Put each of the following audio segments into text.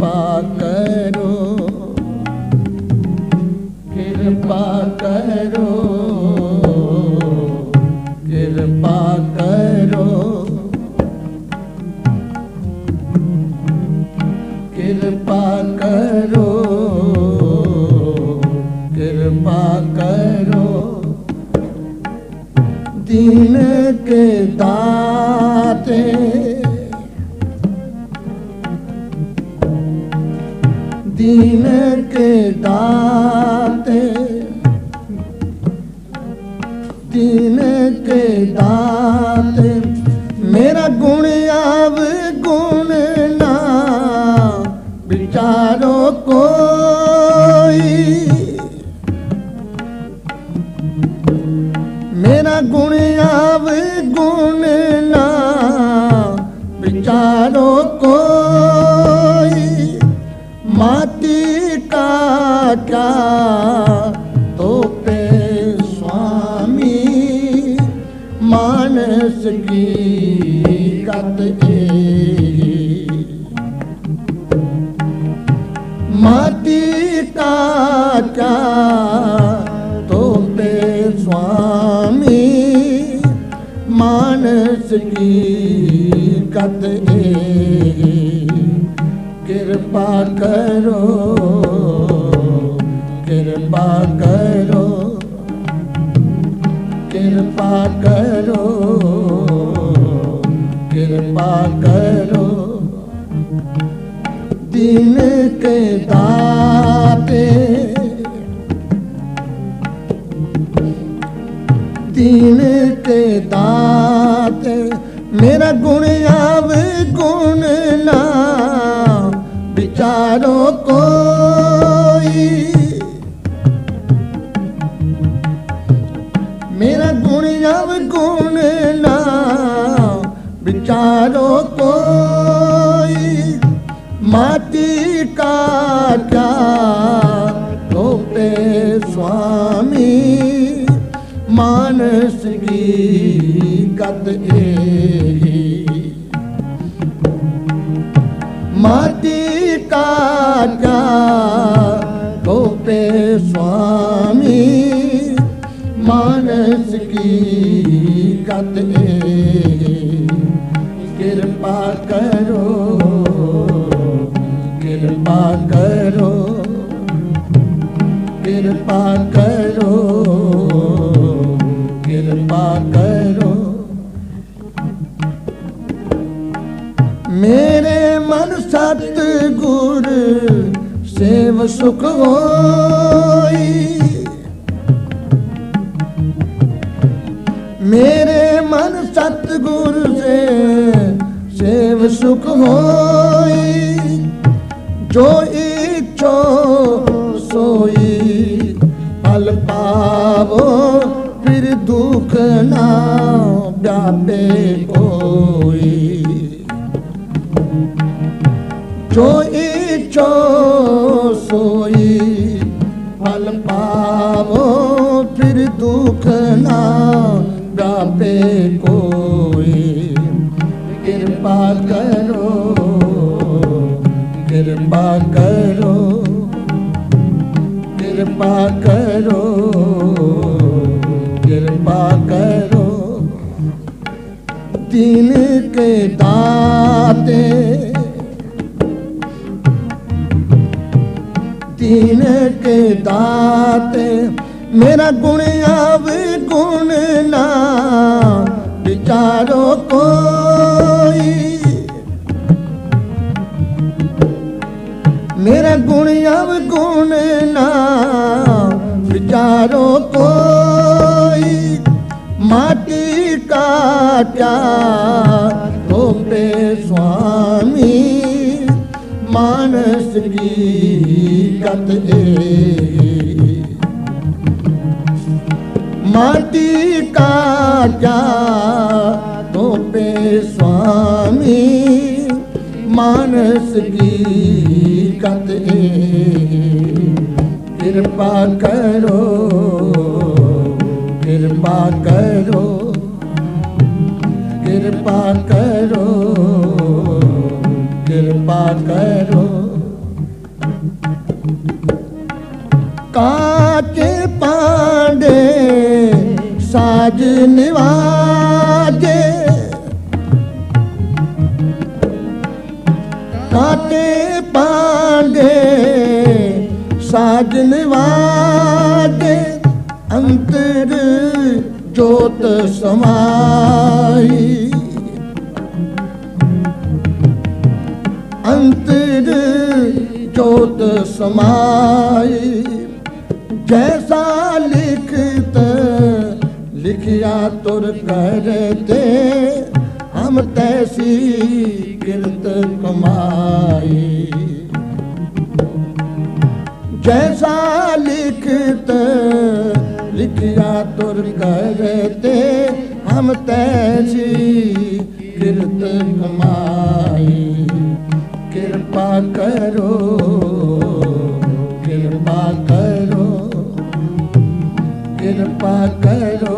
कृपा करो, कृपा करो, कृपा करो, कृपा करो, कृपा करो। दीन के दाते, दीन के दाते, दीन के दाते। मेरा गुण आव गुण ना विचारो कोई, मेरा गुण आव गुण ना विचारो कोई। माटी का क्या तो पे स्वामी, मानस की गत माटी का क्या तो पे स्वामी, मानस की गत कृपा करो, कृपा करो, कृपा करो, कृपा करो। दीन के दाते, दीन के दाते। मेरा गुण आव गुण ना विचारो कोई, मेरा गुण आव गुण ना विचारो कोई। माटी का क्या तो पे स्वामी, मानस की गत माटी का क्या तो पे स्वामी, मानस की गत कृपा करो, कृपा करो, कृपा करो, कृपा करो। मेरे मन सतगुर सेव सुख होई, मेरे मन सतगुर से सेव सुख होई। जो इच्छो सोई फल पावो, फिर दुख ना व्यापे कोई। जो इच्छो सोई फल पावो, फिर दुख ना व्यापे कोई। कृपा करो, कृपा करो, कृपा करो, कृपा करो। दीन के दाते, दीन के दाते। मेरा गुण आव गुण ना विचारो कोई, मेरा गुण आव गुण ना विचारो कोई। माटी का क्या तो पे स्वामी, मानस की गत माटी का क्या तो पे स्वामी, मानस की गत कृपा करो, कृपा करो, कृपा करो, कृपा करो। काचे पांडे साज निवाजे, काचे पांडे साज निवाजे, अंतर जोत समाई, अंतर जोत समाई। जैसा लिखत लिखिया तुर करते, हम तैसी किरत कमाई। जैसा लिखत लिखिया तुर करते, हम तैसी किरत कमाई। कृपा करो, कृपा करो, कृपा करो,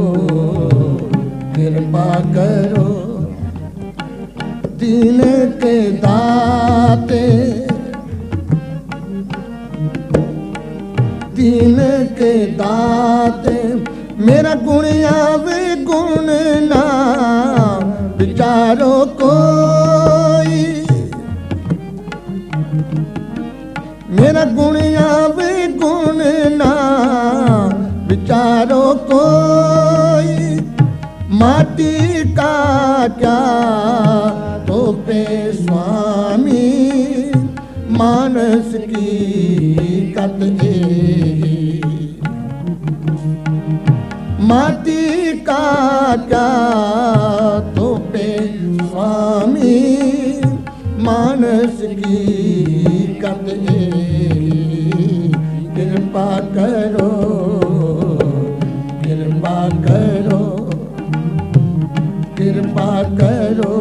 कृपा करो। दीन के दाते, दीन के दाते, मेरा गुण आवे गुण ना विचारो कोई, मेरा गुण आवे गुण ना विचारो कोई। माटी का क्या तो पे स्वामी, मानस की कत एही। माटी का क्या तो पे स्वामी, मानस की कत एही। कृपा करो, कृपा करो, कृपा करो,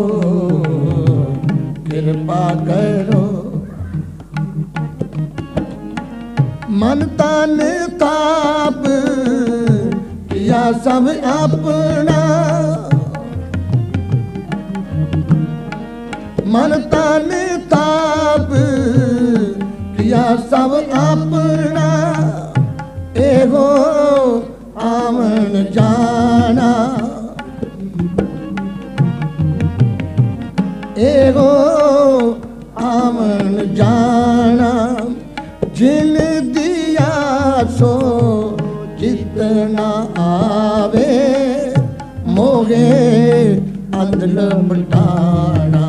कृपा करो। मन तन ताप किया सब अपना, मन तन ताप किया सब अपना। एगो आमन जाना, एगो आमन जाना। जिन दिया सो जितना आवे, मोगे अंधल बटाना।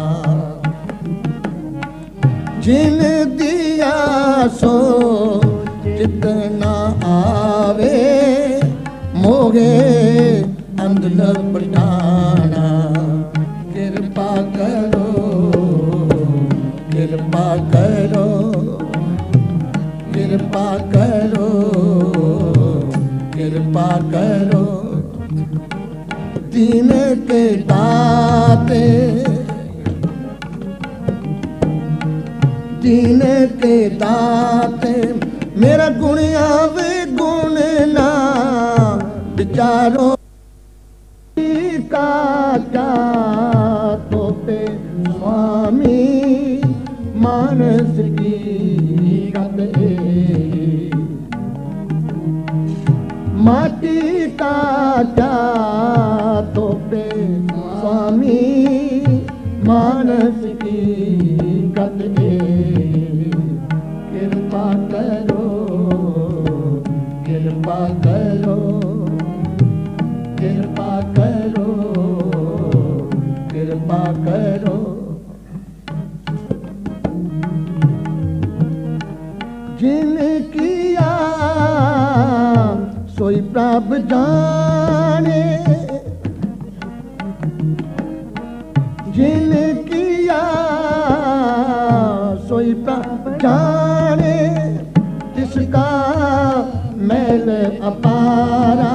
जिन दिया सो जितना आवे, मोगे अंधल बटाना। कृपा करो, कृपा करो, कृपा करो, कृपा करो। दीन के दाते, दीन के दाते, मेरा गुण आवे गुण ना विचारो। का क्या तो पे स्वामी, मानस की कत एही। माटी का क्या तो पे स्वामी, मानस की कत एही। कृपा करो, कृपा करो, कृपा करो, कृपा करो। जिन किया सोई प्रभ जाने, जिन किया सोई प्रभ जाने। जिसका मैल अपारा,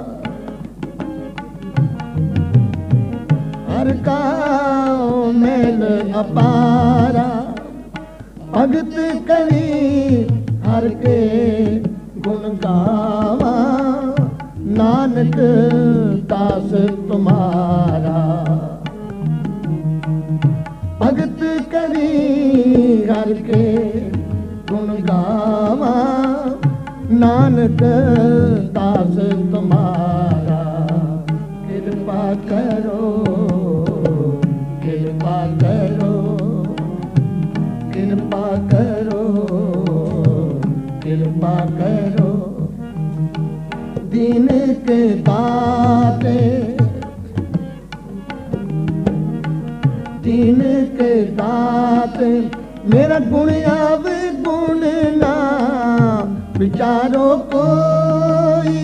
हर का मैल अपारा। भगत करी हर के गुण गावा, नानक दास तुम्हारा। भगत करी हर के गुण गावा, नानक दास तुम्हारा कृपा करो, कृपा करो, कृपा करो, कृपा करो। दीन के दाते, दीन के दाते, मेरा गुण आवे गुण ना विचारो कोई,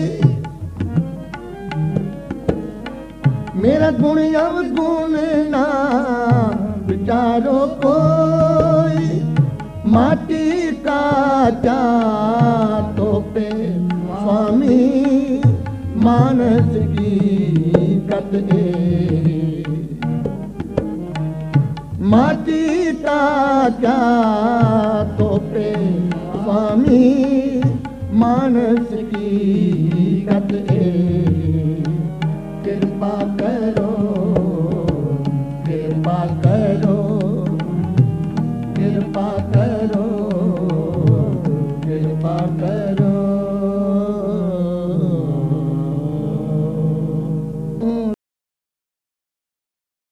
मेरा गुण आवे गुण ना विचारो कोई। माटी का जातो पे स्वामी मानस की गत ए, माटी का जातो पे स्वामी मानस की गत ए। कृपा करो, कृपा करो, कृपा करो, कृपा करो।